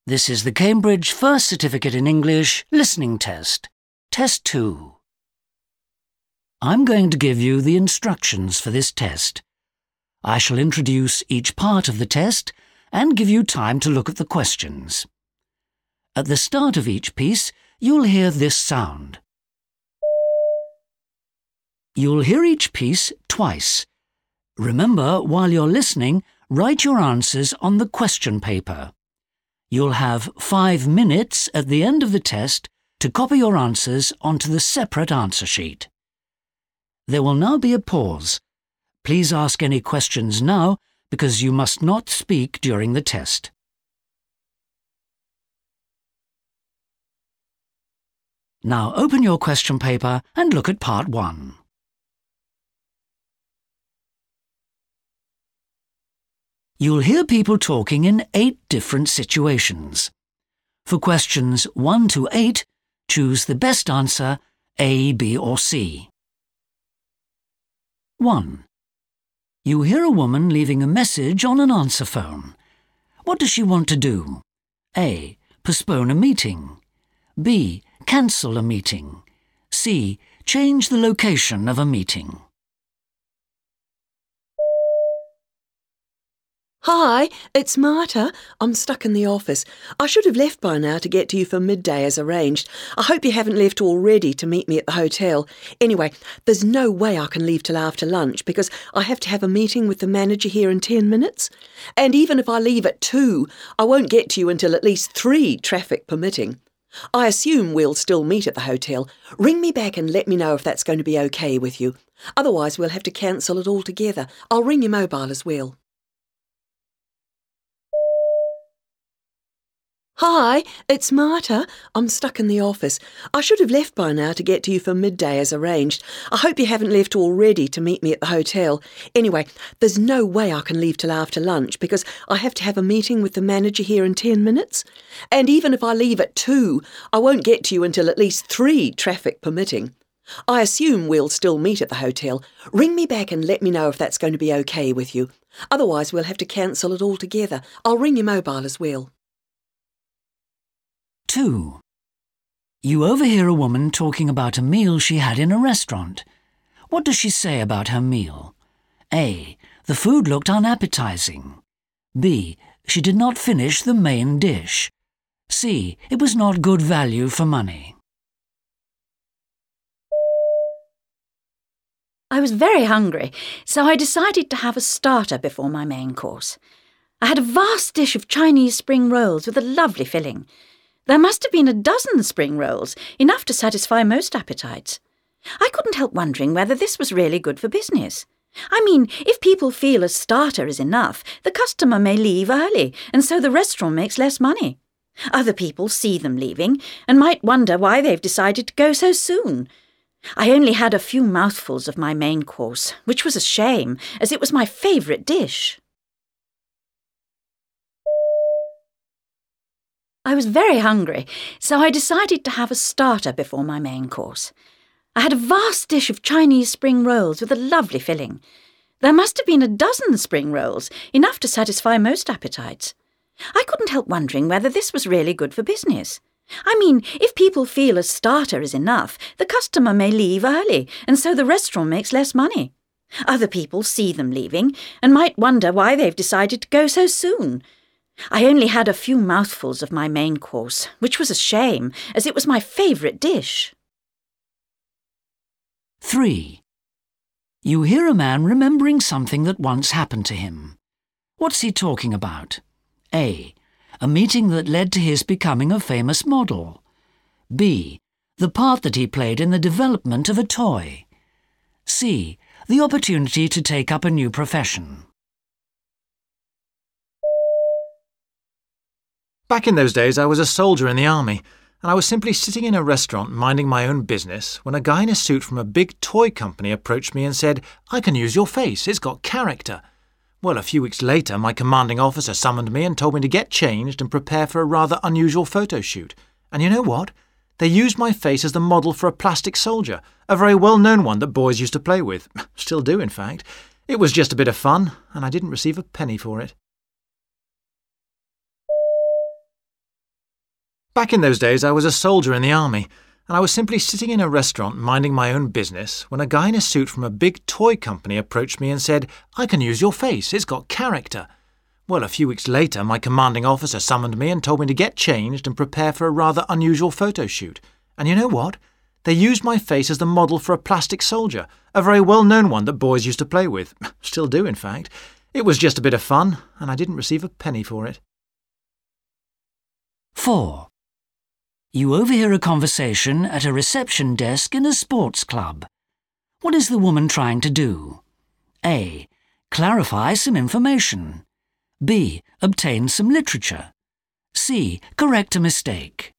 This is the Cambridge First Certificate in English Listening Test, Test 2. I'm going to give you the instructions for this test. I shall introduce each part of the test and give you time to look at the questions. At the start of each piece, you'll hear this sound. You'll hear each piece twice. Remember, while you're listening, write your answers on the question paper. You'll have 5 minutes at the end of the test to copy your answers onto the separate answer sheet. There will now be a pause. Please ask any questions now because you must not speak during the test. Now open your question paper and look at part 1. You'll hear people talking in 8 different situations. For questions 1 to 8, choose the best answer, A, B or C. 1. You hear a woman leaving a message on an answer phone. What does she want to do? A. Postpone a meeting. B. Cancel a meeting. C. Change the location of a meeting. Hi, it's Marta. I'm stuck in the office. I should have left by now to get to you for midday as arranged. I hope you haven't left already to meet me at the hotel. Anyway, there's no way I can leave till after lunch because I have to have a meeting with the manager here in 10 minutes. And even if I leave at 2, I won't get to you until at least 3, traffic permitting. I assume we'll still meet at the hotel. Ring me back and let me know if that's going to be okay with you. Otherwise, we'll have to cancel it altogether. I'll ring your mobile as well. Hi, it's Marta. I'm stuck in the office. I should have left by now to get to you for midday as arranged. I hope you haven't left already to meet me at the hotel. Anyway, there's no way I can leave till after lunch because I have to have a meeting with the manager here in 10 minutes. And even if I leave at 2, I won't get to you until at least 3, traffic permitting. I assume we'll still meet at the hotel. Ring me back and let me know if that's going to be okay with you. Otherwise, we'll have to cancel it altogether. I'll ring your mobile as well. 2. You overhear a woman talking about a meal she had in a restaurant. What does she say about her meal? A. The food looked unappetizing. B. She did not finish the main dish. C. It was not good value for money. I was very hungry, so I decided to have a starter before my main course. I had a vast dish of Chinese spring rolls with a lovely filling. There must have been a dozen spring rolls, enough to satisfy most appetites. I couldn't help wondering whether this was really good for business. I mean, if people feel a starter is enough, the customer may leave early, and so the restaurant makes less money. Other people see them leaving and might wonder why they've decided to go so soon. I only had a few mouthfuls of my main course, which was a shame, as it was my favourite dish. I was very hungry, so I decided to have a starter before my main course. I had a vast dish of Chinese spring rolls with a lovely filling. There must have been a dozen spring rolls, enough to satisfy most appetites. I couldn't help wondering whether this was really good for business. I mean, if people feel a starter is enough, the customer may leave early, and so the restaurant makes less money. Other people see them leaving and might wonder why they've decided to go so soon. I only had a few mouthfuls of my main course, which was a shame, as it was my favourite dish. 3. You hear a man remembering something that once happened to him. What's he talking about? A. A meeting that led to his becoming a famous model. B. The part that he played in the development of a toy. C. The opportunity to take up a new profession. Back in those days, I was a soldier in the army, and I was simply sitting in a restaurant minding my own business when a guy in a suit from a big toy company approached me and said, "I can use your face, it's got character." Well, a few weeks later, my commanding officer summoned me and told me to get changed and prepare for a rather unusual photo shoot. And you know what? They used my face as the model for a plastic soldier, a very well-known one that boys used to play with. Still do, in fact. It was just a bit of fun, and I didn't receive a penny for it. Back in those days, I was a soldier in the army, and I was simply sitting in a restaurant minding my own business when a guy in a suit from a big toy company approached me and said, "I can use your face, it's got character." Well, a few weeks later, my commanding officer summoned me and told me to get changed and prepare for a rather unusual photo shoot. And you know what? They used my face as the model for a plastic soldier, a very well-known one that boys used to play with. Still do, in fact. It was just a bit of fun, and I didn't receive a penny for it. 4. You overhear a conversation at a reception desk in a sports club. What is the woman trying to do? A. Clarify some information. B. Obtain some literature. C. Correct a mistake.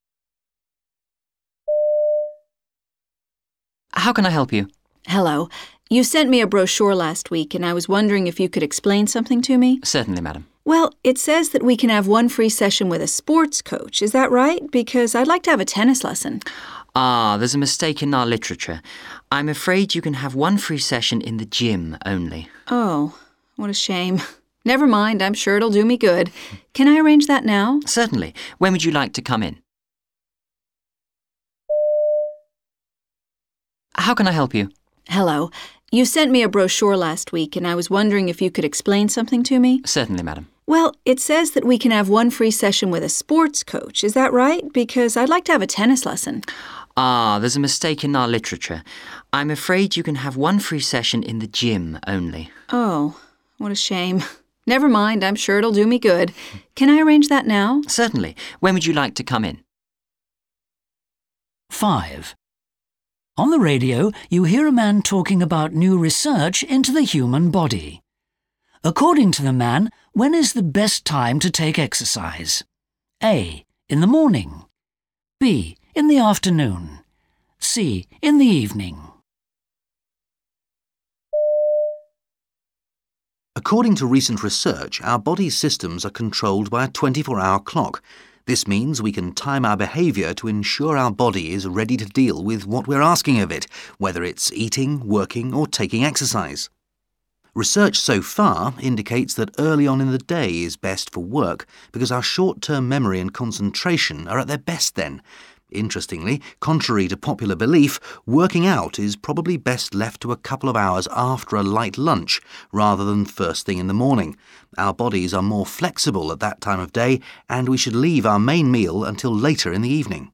How can I help you? Hello. You sent me a brochure last week, and I was wondering if you could explain something to me. Certainly, madam. Well, it says that we can have one free session with a sports coach. Is that right? Because I'd like to have a tennis lesson. There's a mistake in our literature. I'm afraid you can have one free session in the gym only. Oh, what a shame. Never mind, I'm sure it'll do me good. Can I arrange that now? Certainly. When would you like to come in? How can I help you? Hello. You sent me a brochure last week, and I was wondering if you could explain something to me. Certainly, madam. Well, it says that we can have one free session with a sports coach. Is that right? Because I'd like to have a tennis lesson. There's a mistake in our literature. I'm afraid you can have one free session in the gym only. Oh, what a shame. Never mind, I'm sure it'll do me good. Can I arrange that now? Certainly. When would you like to come in? 5. On the radio, you hear a man talking about new research into the human body. According to the man, when is the best time to take exercise? A. In the morning. B. In the afternoon. C. In the evening. According to recent research, our body's systems are controlled by a 24-hour clock. This means we can time our behaviour to ensure our body is ready to deal with what we're asking of it, whether it's eating, working, or taking exercise. Research so far indicates that early on in the day is best for work because our short-term memory and concentration are at their best then. Interestingly, contrary to popular belief, working out is probably best left to a couple of hours after a light lunch rather than first thing in the morning. Our bodies are more flexible at that time of day, and we should leave our main meal until later in the evening.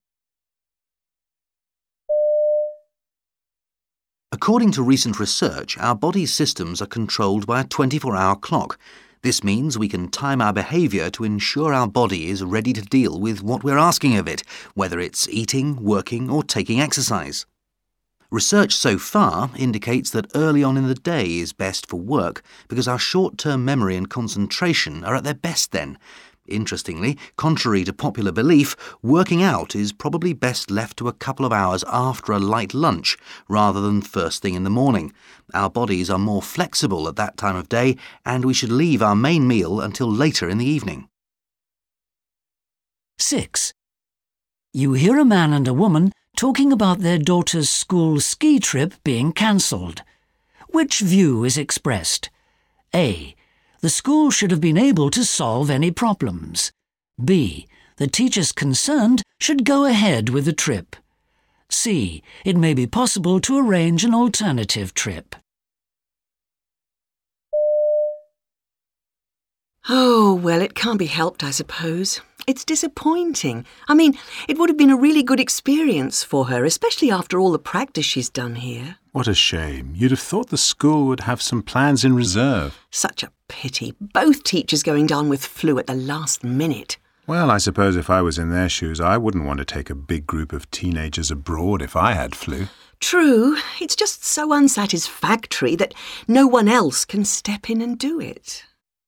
According to recent research, our body's systems are controlled by a 24-hour clock. This means we can time our behaviour to ensure our body is ready to deal with what we're asking of it, whether it's eating, working, or taking exercise. Research so far indicates that early on in the day is best for work because our short-term memory and concentration are at their best then. Interestingly, contrary to popular belief, working out is probably best left to a couple of hours after a light lunch rather than first thing in the morning. Our bodies are more flexible at that time of day, and we should leave our main meal until later in the evening. 6. You hear a man and a woman talking about their daughter's school ski trip being cancelled. Which view is expressed? A. The school should have been able to solve any problems. B. The teachers concerned should go ahead with the trip. C. It may be possible to arrange an alternative trip. Oh, well, it can't be helped, I suppose. It's disappointing. I mean, it would have been a really good experience for her, especially after all the practice she's done here. What a shame. You'd have thought the school would have some plans in reserve. Such a pity. Both teachers going down with flu at the last minute. Well, I suppose if I was in their shoes, I wouldn't want to take a big group of teenagers abroad if I had flu. True. It's just so unsatisfactory that no one else can step in and do it.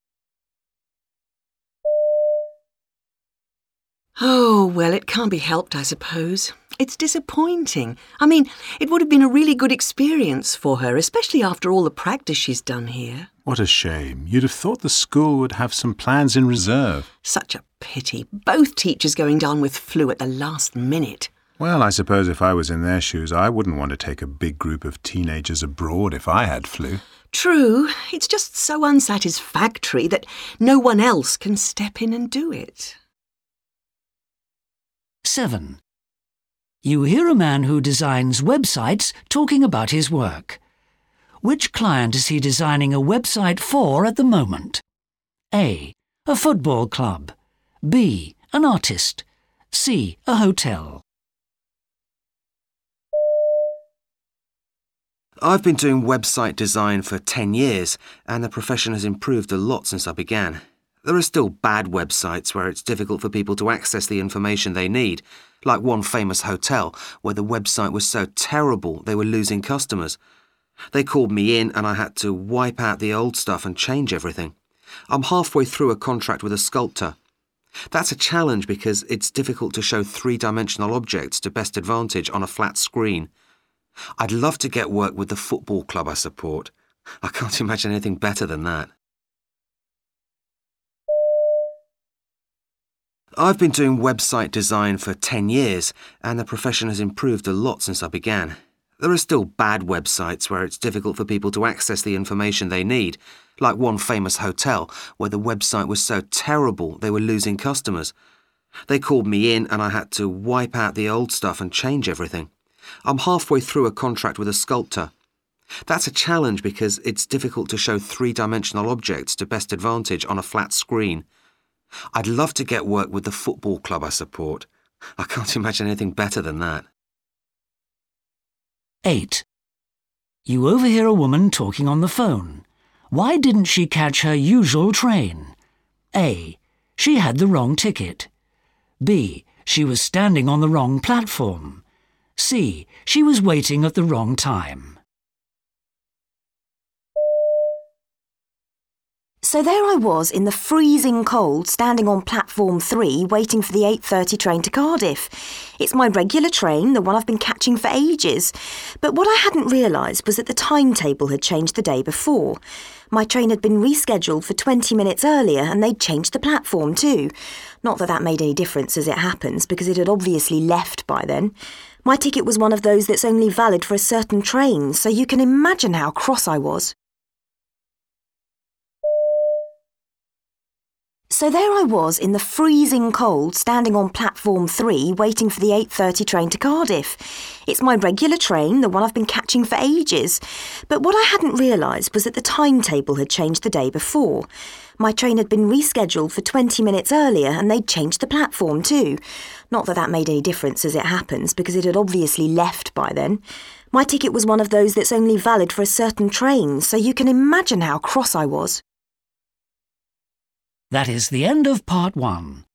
Oh, well, it can't be helped, I suppose. It's disappointing. I mean, it would have been a really good experience for her, especially after all the practice she's done here. What a shame. You'd have thought the school would have some plans in reserve. Such a pity. Both teachers going down with flu at the last minute. Well, I suppose if I was in their shoes, I wouldn't want to take a big group of teenagers abroad if I had flu. True. It's just so unsatisfactory that no one else can step in and do it. 7. You hear a man who designs websites talking about his work. Which client is he designing a website for at the moment? A. A football club. B. An artist. C. A hotel. I've been doing website design for 10 years, and the profession has improved a lot since I began. There are still bad websites where it's difficult for people to access the information they need, like one famous hotel where the website was so terrible they were losing customers. They called me in and I had to wipe out the old stuff and change everything. I'm halfway through a contract with a sculptor. That's a challenge because it's difficult to show three-dimensional objects to best advantage on a flat screen. I'd love to get work with the football club I support. I can't imagine anything better than that. I've been doing website design for 10 years, and the profession has improved a lot since I began. There are still bad websites where it's difficult for people to access the information they need, like one famous hotel where the website was so terrible they were losing customers. They called me in and I had to wipe out the old stuff and change everything. I'm halfway through a contract with a sculptor. That's a challenge because it's difficult to show three-dimensional objects to best advantage on a flat screen. I'd love to get work with the football club I support. I can't imagine anything better than that. 8. You overhear a woman talking on the phone. Why didn't she catch her usual train? A. She had the wrong ticket. B. She was standing on the wrong platform. C. She was waiting at the wrong time. So there I was in the freezing cold, standing on platform 3, waiting for the 8:30 train to Cardiff. It's my regular train, the one I've been catching for ages. But what I hadn't realised was that the timetable had changed the day before. My train had been rescheduled for 20 minutes earlier and they'd changed the platform too. Not that that made any difference as it happens, because it had obviously left by then. My ticket was one of those that's only valid for a certain train, so you can imagine how cross I was. So there I was in the freezing cold, standing on platform 3, waiting for the 8:30 train to Cardiff. It's my regular train, the one I've been catching for ages. But what I hadn't realised was that the timetable had changed the day before. My train had been rescheduled for 20 minutes earlier and they'd changed the platform too. Not that that made any difference as it happens, because it had obviously left by then. My ticket was one of those that's only valid for a certain train, so you can imagine how cross I was. That is the end of part 1.